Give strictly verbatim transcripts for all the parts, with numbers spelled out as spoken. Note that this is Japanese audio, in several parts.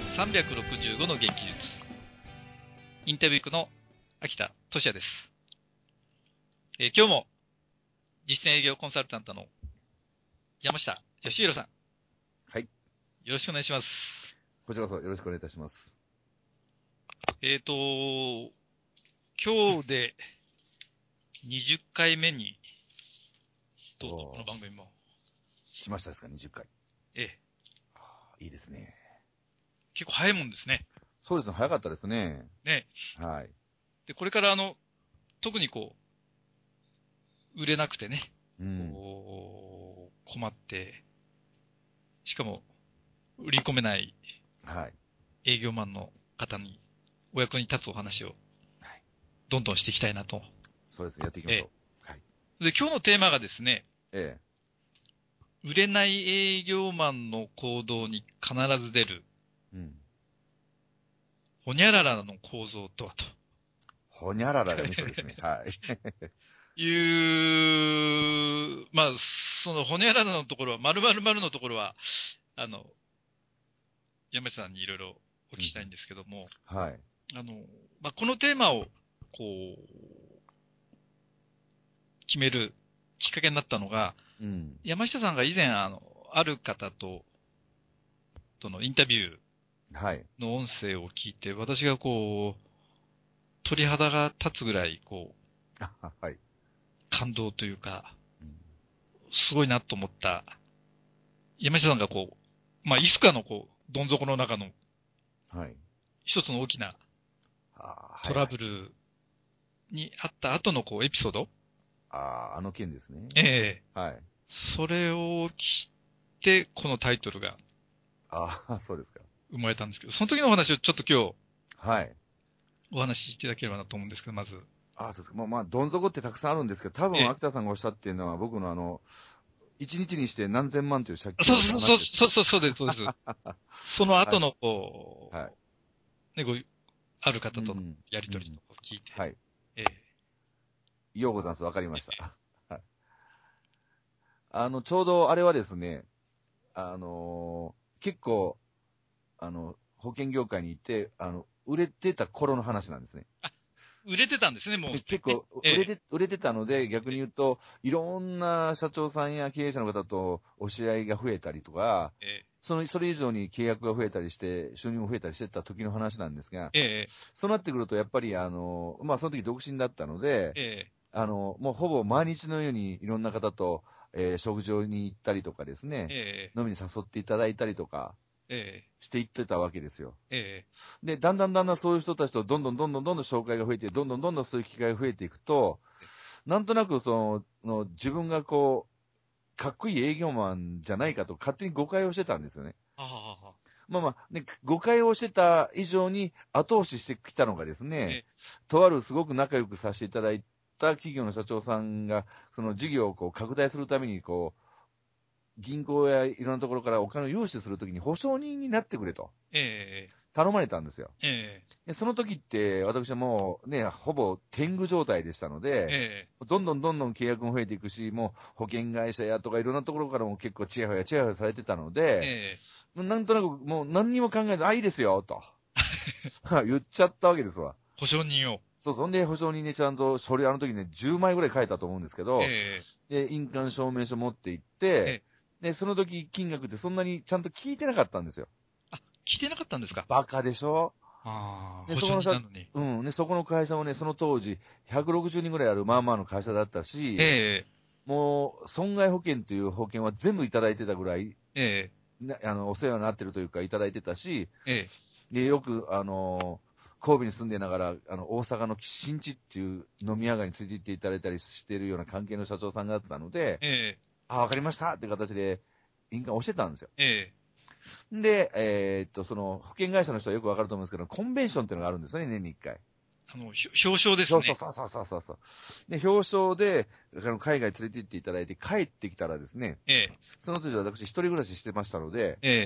さんびゃくろくじゅうごの元気術。インタビュー区の秋田俊也です。えー今日も実践営業コンサルタントの山下義弘さん。 はい。 よろしくお願いします。 こちらこそよろしくお願いいたします。 えっ、と、今日でにじゅっかいめに、どうぞ、この番組も。 来ましたですか、にじゅっかい。 ええ。 あーいいですね。 結構早いもんですね。 そうですね、早かったですね。 ね。 はい。 で、これからあの、特にこう、売れなくてね、 うん。 こう困って、しかも、売り込めないはい。 営業マンの方にお役に立つお話をはい。 どんどんしていきたいなと。 そうですね、やっていきましえょう。はい。 え。で、今日のテーマがですね、 え売れない営業マンの行動に必ず出る、 え。うん。 ほにゃららの構造とはと。 ほにゃららがミソですね。はい。 いう、まあ、そのほにゃららのところは、〇〇〇のところは、あの、山下さんにいろいろお聞きしたいんですけども、 うん、はい。 あの、まあ、このテーマを、こう、決めるきっかけになったのが、 うん。 山下さんが以前、あの、ある方と、とのインタビューはい。 の音声を聞いて、私がこう、鳥肌が立つぐらい、こう、 あはい。 感動というか、 うん、 すごいなと思った、山下さんがこう、まあ、いつかのこう、どん底の中のはい。 一つの大きなあはい、 トはい。 ラブルにあった後のこう、エピソード。 ああ、あの件ですね。 ええ。 はい。 それを聞いて、このタイトルがああ、そうですか。 生まれたんですけど、その時のお話をちょっと今日はい。 お話ししていただければなと思うんですけど、まず。 ああ、そうですか。まあ、まあ、どん底ってたくさんあるんですけど、多分、 ええ。 秋田さんがおっしゃっているのは、僕のあの、一日にして何千万という借金をしたそうそうそう、 話です。 そうそうそうです、そうです。そのはい。 後のこはい。 う、ね、こう、ある方とのうん。 やりとりとうん。 かを聞いて、 はい。 ええ。 ようござんす。わかりました。 えはい。あの、ちょうどあれはですね、あのー結構、あの、保険業界にいて、あの、売れてた頃の話なんですね。 売れてたんですね、もうで、 すでにね。 結構、 ええ。 売れて、売れてたので、逆に言うと、いろんな社長さんや経営者の方とお知り合いが増えたりとか、 えその、それ以上に契約が増えたりして、収入も増えたりしてた時の話なんですが、 え、えそうなってくると、やっぱり、あの、まあ、その時独身だったので、 え、えあの、もうほぼ毎日のようにいろんな方と、えー食事に行ったりとかですね、 え、 飲みに誘っていただいたりとかええ、 していってたわけですよ。 ええ、 で、だんだんだんだんそういう人たちとどんどんどんどんどんどん紹介が増えて、どんどんどんどんそういう機会が増えていくと、なんとなくその、の自分がこう、かっこいい営業マンじゃないかと勝手に誤解をしてたんですよね。 はははは。 まあまあ、ね、誤解をしてた以上に後押ししてきたのがですね、 ええ、 とあるすごく仲良くさせていただいた企業の社長さんが、その事業をこう拡大するために、こう、銀行やいろんなところからお金を融資するときに保証人になってくれとえ頼まれたんですよ。 え、えでその時って私はもうね、ほぼ天狗状態でしたのえ、 で、 えどんどんどんどん契約も増えていくし、もう保険会社やとかいろんなところからも結構チヤホヤチヤホヤされてたのえ、 で、 えなんとなくもう何にも考えず、あ、いいですよ、と言っちゃったわけですわ。 保証人を。 そうそう。んで、保証人ね、ちゃんと、書類、あの時ね、じゅうまいぐらい書いたと思うんですけど、 えで、印鑑証明書持って行っえ、えて、 え。 で、その時金額ってそんなにちゃんと聞いてなかったんですよ。 あ、聞いてなかったんですか？ バカでしょ。 ああ、 で、 保証そこのさ、 人なのに。 うん、ね、そこの会社もね、その当時、ひゃくろくじゅうにんぐらいあるまあまあの会社だったし、 ええ、 もう、損害保険という保険は全部いただいてたぐらい、 ええ、 なあの、お世話になってるというか、いただいてたし、 ええ、 で、よく、あのー神戸に住んでながら、あの、大阪の新地っていう飲み屋街について行っていただいたりしているような関係の社長さんがあったので、 ええ、 あ、わかりましたっていう形で、印鑑を押してたんですよ。 ええ。 で、えーっと、その、保険会社の人はよくわかると思うんですけど、コンベンションっていうのがあるんですよね、年に一回。 あの、ひょ表彰です表彰、 ね。 そうそうそうそうそう。で、表彰で、あの、海外連れて行っていただいて、帰ってきたらですね、 ええ、 その時私一人暮らししてましたので、 ええ。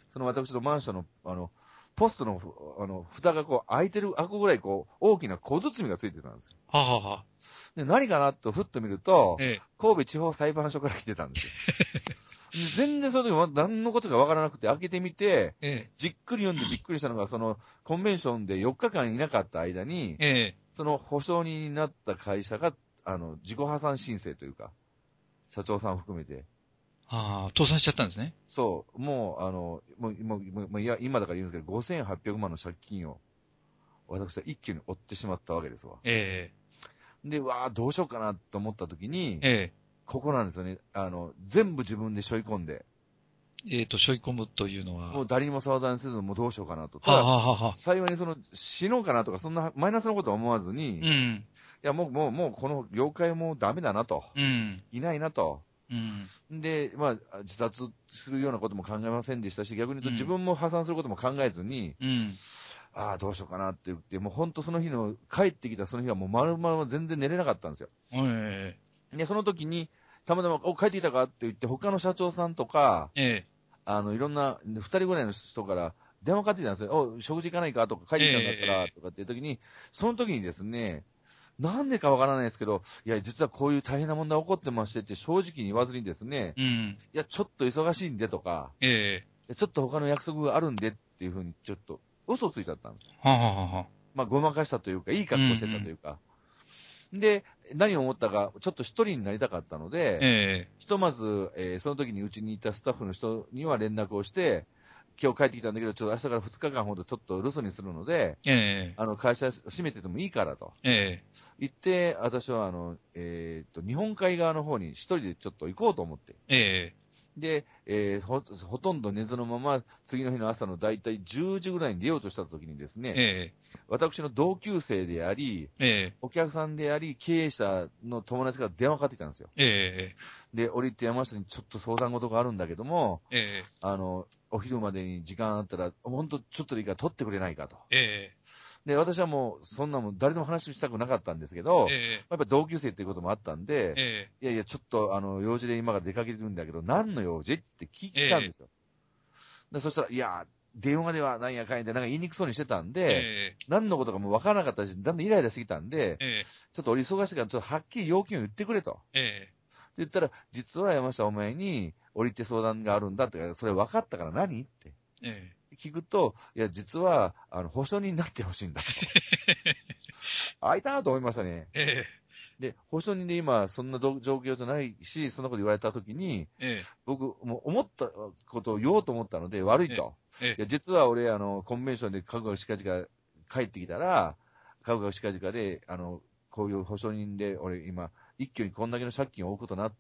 その私のマンションの、あの、ポストの、あの、蓋がこう開いてる、開くぐらいこう、大きな小包がついてたんですよ。 はあ、はあはあ、 で、何かなとふっと見ると、 ええ、 神戸地方裁判所から来てたんですよ。で全然その時何のことかわからなくて開けてみて、 ええ、 じっくり読んでびっくりしたのが、そのコンベンションでよっかかんいなかった間に、 ええ、 その保証人になった会社が、あの、自己破産申請というか、社長さんを含めて、 ああ、倒産しちゃったんですね。 そう、もう、あの、もう、もう、もうもういや、今だから言うんですけど、ごせんはっぴゃくまんの借金を、私は一気に負ってしまったわけですわ。 えで、わあどうしようかなと思った時に、 え、えここなんですよね。あの、全部自分で背負い込んで、 え、えっと、背負い込むというのは、はもう誰にも相談せず、もうどうしようかなと。 あ、はただ、 あ、はあ、はあ、 幸いにその、死のうかなとか、そんなマイナスのことは思わずに、いうん、 や、もう、もう、もう、この業界もうダメだなと。 うん、 いないなと。 うん、 で、まあ、自殺するようなことも考えませんでしたし、逆に言うと自うん、 分も破産することも考えずに、 うん、 ああ、どうしようかなって言って、もう本当その日の、帰ってきたその日はもう丸々全然寝れなかったんですよ。 えで、その時に、たまたま、お、帰ってきたかって言って、他の社長さんとか、 え、えあの、いろんな、二人ぐらいの人から電話かかってきたんですよ。お、食事行かないかとか、帰っえ、 てきたんだったら、 えとかっていう時に、その時にですね、なんでかわからないですけど、いや、実はこういう大変な問題起こってましてって正直に言わずにですね、 え、うん、 いや、ちょっと忙しいんでとか、 ええ、 いやちょっと他の約束があるんでっていうふうに、ちょっと嘘ついちゃったんですよ。 はあ、はあ、はあ、 まあ、ごまかしたというか、いいうん、う格好してたといん、 うか。で、何を思ったか、ちょっと一人になりたかったので、 えひとまず、えーその時にうちにいたスタッフの人には連絡をして、今日帰ってきたんだけど、ちょっと明日からふつかかんほどちょっと留守にするので、 え、えあの、会社閉めててもいいからと。 え、え言って、私はあの、えーっと、日本海側の方に一人でちょっと行こうと思って。 え、えで、えーほ、ほとんど寝ずのまま、次の日の朝のだいたいじゅうじぐらいに出ようとした時にですね、 え、 私の同級生であり、 ええ、 お客さんであり、経営者の友達から電話かかってきたんですよ。 ええ、 で、降りて山下にちょっと相談事があるんだけども、 ええ、 あの、お昼までに時間あったら、ほんとちょっとでいいから取ってくれないかと。 ええ、 で、私はもう、そんなもん誰とも話したくなかったんですけど、 えやっぱ同級生っていうこともあったんで、 え、 いやいや、ちょっと、あの、用事で今から出かけてるんだけど、何の用事って聞いたんえですよ。で、そしたら、いや、電話ではなんやかんやで、なんか言いにくそうにしてたんで、 え、 何のことかもう分からなかったし、だんだんイライラしてきたんで、 えちょっと俺忙しいから、ちょっとはっきり要求を言ってくれと。 え、えって言ったら、実は山下お前に降りて相談があるんだって、それ分かったから何って。 え、 聞くと、いや、実は、あの、保証人になってほしいんだと。あいたなと思いましたね。 えで、保証人で今、そんな状況じゃないし、そんなこと言われたときに、 え、 僕、もう思ったことを言おうと思ったので、悪いえと。 え、 いや、実は俺、あの、コンベンションで株が近々帰ってきたら、株が近々で、あの、こういう保証人で、俺今、一挙にこんだけの借金を負うことになって、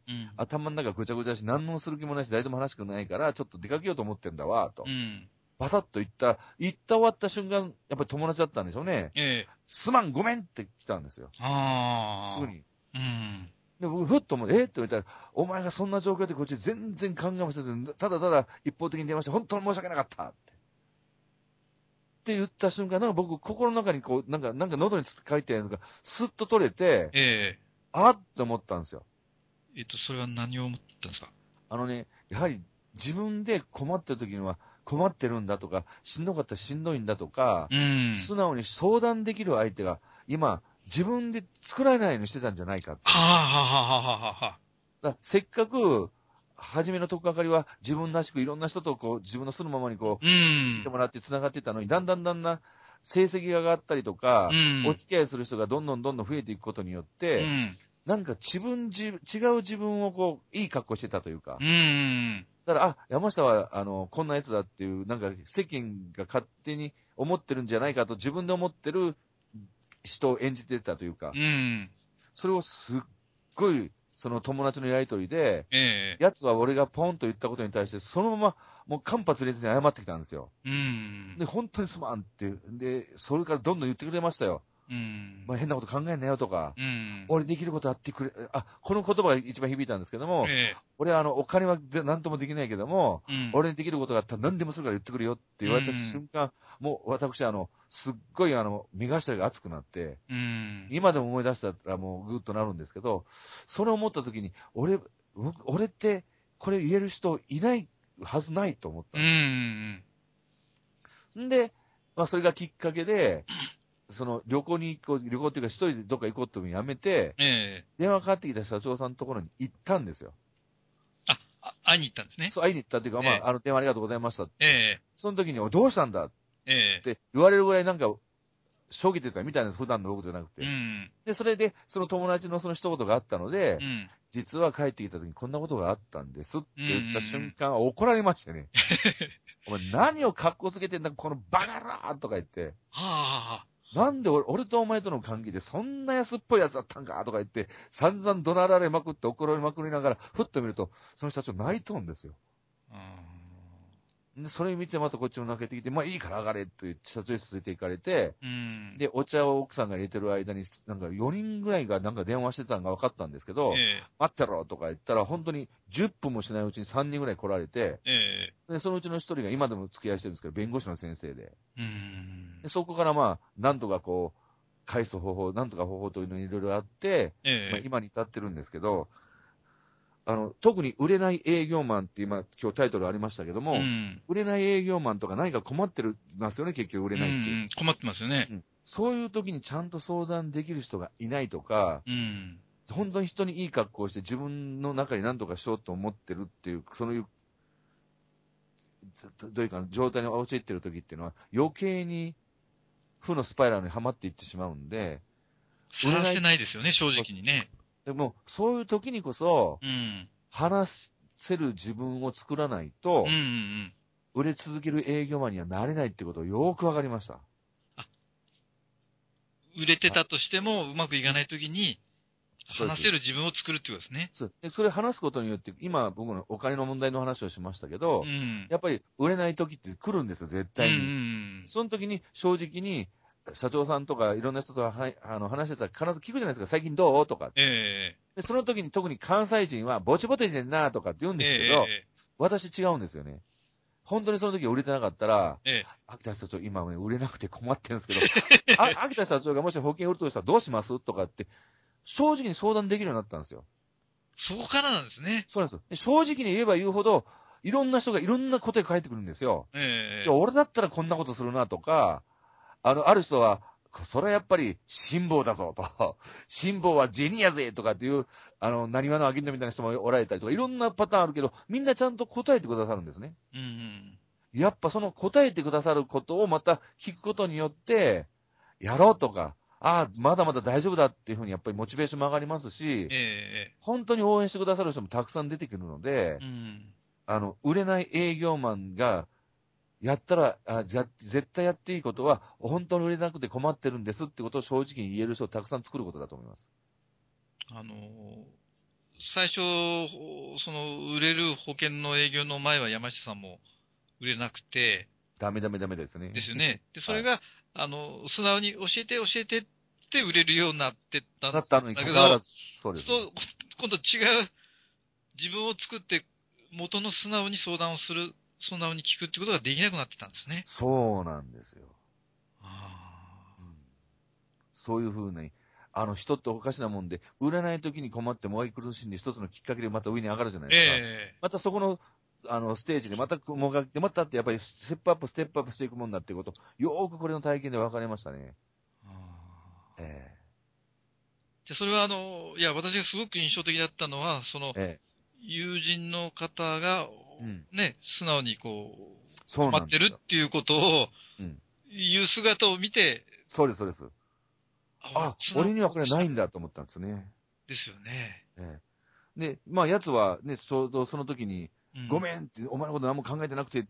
うん、 頭の中ぐちゃぐちゃだし、何もする気もないし、誰とも話したくないから、ちょっと出かけようと思ってんだわ、と。 うん、 バサッと言ったら、言った終わった瞬間、やっぱり友達だったんでしょうね。 ええ、 すまん、ごめんって来たんですよ。すぐああ、 に。 うん。 で、僕、ふっと思って、えって言ったら、お前がそんな状況でこっち全然考えもせず、ただただ一方的に電話して、本当に申し訳なかったって。って言った瞬間、なんか僕、心の中にこう、なんか、なんか喉に書いてるやつが、スッと取れて、 ええ、 あっって思ったんですよ。 えっと、それは何を思ったんですか？ あのね、やはり自分で困ってる時には困ってるんだとか、しんどかったらしんどいんだとか、 うん。 素直に相談できる相手が今、自分で作られないようにしてたんじゃないかってはあ、 思ったんです。 はあ、はあ、はあ、はあ、はあ。 だからせっかく、初めのとっかかりは自分らしくいろんな人とこう自分のするままにこうう、見てん。 もらって繋がっていったのに、だんだんだんだん成績が上がったりとか、おうん。 付き合いする人がどんどんどんどん増えていくことによって、 うん。 なんか自分じ、違う自分をこう、いい格好してたというか、 うん。 だから、あ、山下は、あの、こんなやつだっていう、なんか世間が勝手に思ってるんじゃないかと自分で思ってる人を演じてたというか、 うん。 それをすっごい、その友達のやりとりで、 ええ。 奴は俺がポンと言ったことに対して、そのまま、もう間髪入れずに謝ってきたんですよ。 うん。 で、本当にすまんっていう。で、それからどんどん言ってくれましたよ。 うん。 まあ、変なこと考えんなよとか、 うん。 俺できることやってくれ、あ、この言葉が一番響いたんですけども、 ええ。 俺はあの、お金は何ともできないけども、 うん。 俺にできることがあったら何でもするから言ってくれよって言うわれたん。 瞬間、もう私あの、すっごいあの、目頭が熱くなって、 うん。 今でも思い出したらもうグッとなるんですけど、それを思った時に、俺、僕俺ってこれ言える人いないはずないと思ったうんんです。んで、まあそれがきっかけで、その旅行に行こう、旅行っていうか一人でどっか行こうっていうのをやめて、 ええ電話かかってきた社長さんのところに行ったんですよ。 あ、あ会いに行ったんですね。 そう、会いに行ったっていうか、まあ、あの、電話ありがとうございましたって。 ええその時に、おいどうしたんだっええて言われるぐらいなんか、しょげてたみたいなんです、普段の僕じゃなくて。 うんで、それで、その友達のその一言があったので、 うん実は帰ってきた時にこんなことがあったんですって言ったうんうんうん瞬間、怒られましてね。お前何を格好つけてんだ、このバカ野郎とか言って。 はあ、 なんで俺俺とお前との関係でそんな安っぽいやつだったんかとか言って、散々怒鳴られまくって怒られまくりながら、ふっと見ると、その社長泣いとんですよ。で、それ見てまたこっちも泣けてきて、まあいいから上がれって言って社長室連れて行かれて、 うんで、お茶を奥さんが入れてる間に、なんかよにんぐらいがなんか電話してたのが分かったんですけど、 え待ってろとか言ったら、本当にじゅっぷんもしないうちにさんにんぐらい来られて、 ええで、そのうちのひとりが今でも付き合いしてるんですけど、弁護士の先生で、 えうんでそこからまあ、なんとかこう、返す方法、なんとか方法というのにいろいろあって、まあええ今に至ってるんですけど、あの、特に売れない営業マンって今、今日タイトルありましたけども、 うん売れない営業マンとか何か困ってるますよね、結局売れうんないって。 うん困ってますよね。 うん。そういう時にちゃんと相談できる人がいないとか、 うん本当に人にいい格好をして自分の中に何とかしようと思ってるっていう、そういう、どういうか状態に陥ってる時っていうのは余計に負のスパイラルにはまっていってしまうんで、売れない。 探せないですよね、正直にね。 でも、そういう時にこそ、 うん話せる自分を作らないうんうと、 ん売れ続ける営業マンにはなれないってことをよーくわかりました。 あ、売れてはい。 たとしてもうまくいかないときにそうです。 話せる自分を作るってことですね。 そうでそれ話すことによって、今僕のお金の問題の話をしましたけど、 うんやっぱり売れない時って来るんですよ、絶うんう対に。 んその時に正直に、社長さんとかいろんな人とはあの話してたら必ず聞くじゃないですか、最近どうとか。 えで、その時に特に関西人は、ぼちぼちしてんなとかって言うんええですけど、 え私違うんですよね。本当にその時売れてなかったら、 ええ秋田社長今ね、売れなくて困ってるんですけど、あ秋田社長がもし保険売るとしたらどうしますとかって、正直に相談できるようになったんですよ。 そこからなんですね。 そうなんですよ。で正直に言えば言うほど、いろんな人がいろんな答えが返ってくるんですよ。いや、 ええ俺だったらこんなことするなとか、あの、ある人は、それはやっぱり辛抱だぞと。辛抱は銭やぜとかっていう、あの、何話のアゲントみたいな人もおられたりとか、いろんなパターンあるけど、みんなちゃんと答えてくださるんですね。 うんうんやっぱその答えてくださることをまた聞くことによって、やろうとか、ああ、まだまだ大丈夫だっていうふうにやっぱりモチベーションも上がりますし、 ええ本当に応援してくださる人もたくさん出てくるので、 うんあの、売れない営業マンが、やったらあ、じゃ、絶対やっていいことは、本当に売れなくて困ってるんですってことを正直に言える人をたくさん作ることだと思います。 あの最初、その、売れる保険の営業の前は山下さんも売れなくて、 ダメダメダメですね。 ですよね。で、そはい。 れが、あの、素直に教えて教えてって売れるようになってったんだったのにだけど、 関わらず、そうです。 そう、今度違う自分を作って元の素直に相談をする、素直に聞くってことができなくなってたんですね。 そうなんですよ。 あうん、そういうふうに、あの人っておかしなもんで、売れない時に困ってもがき苦しんで一つのきっかけでまた上に上がるじゃないーですか。 えまたそこの、あの、ステージでまたもがきて、またってやっぱりステップアップ、ステップアップしていくもんだっていうこと、よーくこれの体験で分かりましたね。 ーあーえじゃあそれはあの、いや、私がすごく印象的だったのは、その、 ええ友人の方が、 えうん。 ね、素直にこう、 そう困ってるっなんですよ。 ていうことをうん。 言う姿を見て、 そうです、そうです。 あ、俺、 あ、 素直に俺にはこれ相談したい。 ないんだと思ったんですね。 ですよね。 ええ。で、まあ、奴はね、ちょうどその時に、 うん。 ごめんって、お前のこと何も考えてなくてって、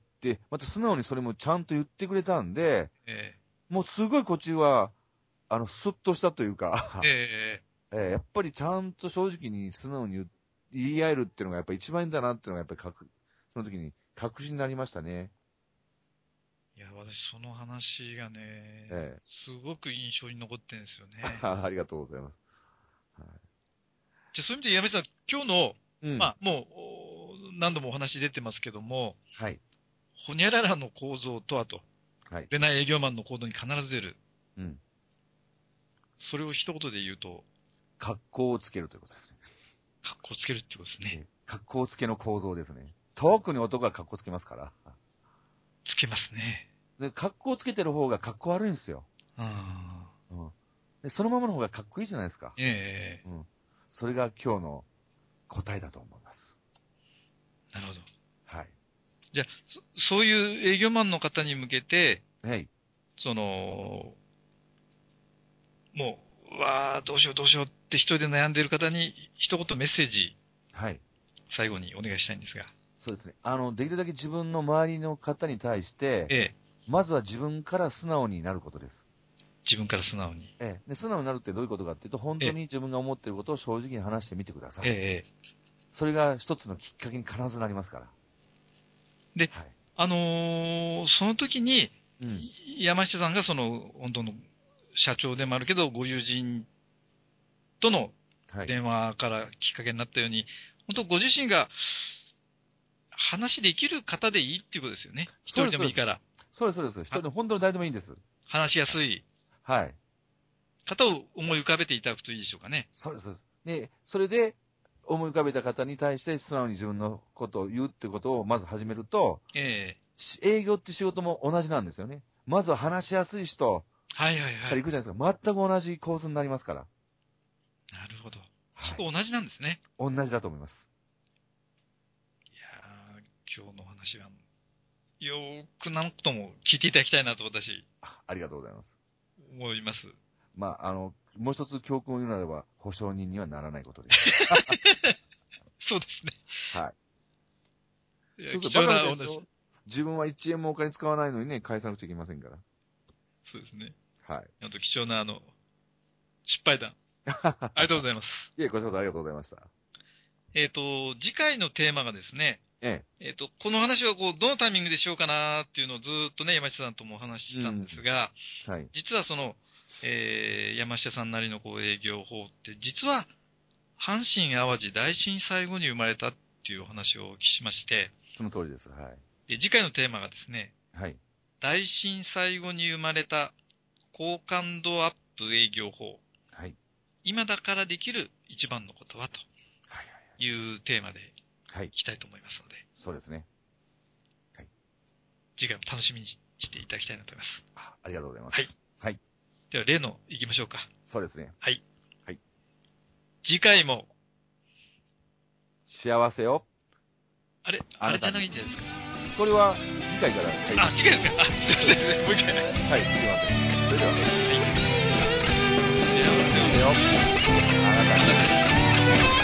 また素直にそれもちゃんと言ってくれたんで、 えもうすごいこっちは、あの、スッとしたというえか、 えええ、やっぱりちゃんと正直に素直に言言い合えるっていうのがやっぱり一番いいんだなっていうのがやっぱり確、その時に確信になりましたね。 えいや、私、その話がね、 ええ。 すごく印象に残ってるんですよね。 ありがとうございます。はじゃあ、そういう意味で、山下さん、今日の、 い、うん。 まあ、もう、お何度もお話出てますけども、 はい。 ほにゃららの構造とはと、 はい。 売れない営業マンの行動に必ず出る。 うん。 それを一言で言うと、 格好をつけるということですね。 格好つけるってことですね。 ええ、格好つけの構造ですね。 特に男が格好つけますから。 つけますね。 で、格好つけてる方が格好悪いんですよ。 ああ。 うん。で、そのままの方が格好いいじゃないですか。 ええうん。それが今日の答えだと思います。 なるほど。 はい。 じゃあ、そ、そういう営業マンの方に向けて、 はい。 その、もう、わあ、どうしようどうしようって一人で悩んでいる方に一言メッセージ、 はい。 最後にお願いしたいんですが。 そうですね。あの、できるだけ自分の周りの方に対して、 ええ。 まずは自分から素直になることです。 自分から素直に。 ええ。で、素直になるってどういうことかっていうと、本ええ。 当に自分が思っていることを正直に話してみてください。 ええ。 それが一つのきっかけに必ずなりますから。 で、 はい。 あのーその時に、 うん。 山下さんがその、本当の社長でもあるけど、ご友人とのはい。 電話からきっかけになったように、本当ご自身が話できる方でいいっていうことですよね。一人そうです、そうです。 でもいいから。 そうです、そうです。一人はで本当に誰でもいいんです。 話しやすいはい。 方を思い浮かべていただくといいでしょうかね。 そうです、そうです。で、それで、思い浮かべた方に対して素直に自分のことを言うってことをまず始めると、 ええ。 し営業って仕事も同じなんですよね。まずは話しやすい人はいはいはい。 から行くじゃないですか。全く同じ構図になりますから。 なるほど。そはい。 こ同じなんですね。 同じだと思います。 いやー、今日の話は、よーく何とも聞いていただきたいなと私、 あ、ありがとうございます。 思います。 まあ、あの、もう一つ教訓を言うならば、保証人にはならないことです。 そうですね。 はい。 いや、 そうそう、 貴バカみ重なお話。 たいですよ。自分はいちえんもお金使わないのにね、返さなくちゃいけませんから。 そうですね。 はい。 あと貴重なあの、失敗談。ありがとうございます。 いえ、こちらこそありがとうございました。 えっと、次回のテーマがですね、 ええっと、この話はこう、どのタイミングでしようかなっていうのをずーっとね、山下さんともお話しえ。 したんですが、 はい。 実はその、えー、山下さんなりのこう営業法って、実は、阪神淡路大震災後に生まれたっていうお話をお聞きしまして、 その通りです。はい。 で次回のテーマがですね、 はい。 大震災後に生まれた高感度アップ営業法、 はい。 今だからできる一番のことはとはい。 いうテーマではい。 いきたいと思いますので、 そうですね。はい。 次回も楽しみにしていただきたいなと思います。 あ、ありがとうございまはい。 す。はい。 では、例の行きましょうか。 そうですね。 はい。 はい。 次回も、 幸せを。 あれ、 あなたにあれじゃないんですか。 これは次回から入りまあ、 す。 次回ですか。あ、すいません。もう一回。 はい、すいません。それでは、 幸せを。 幸せを。あなたに。 あなたに。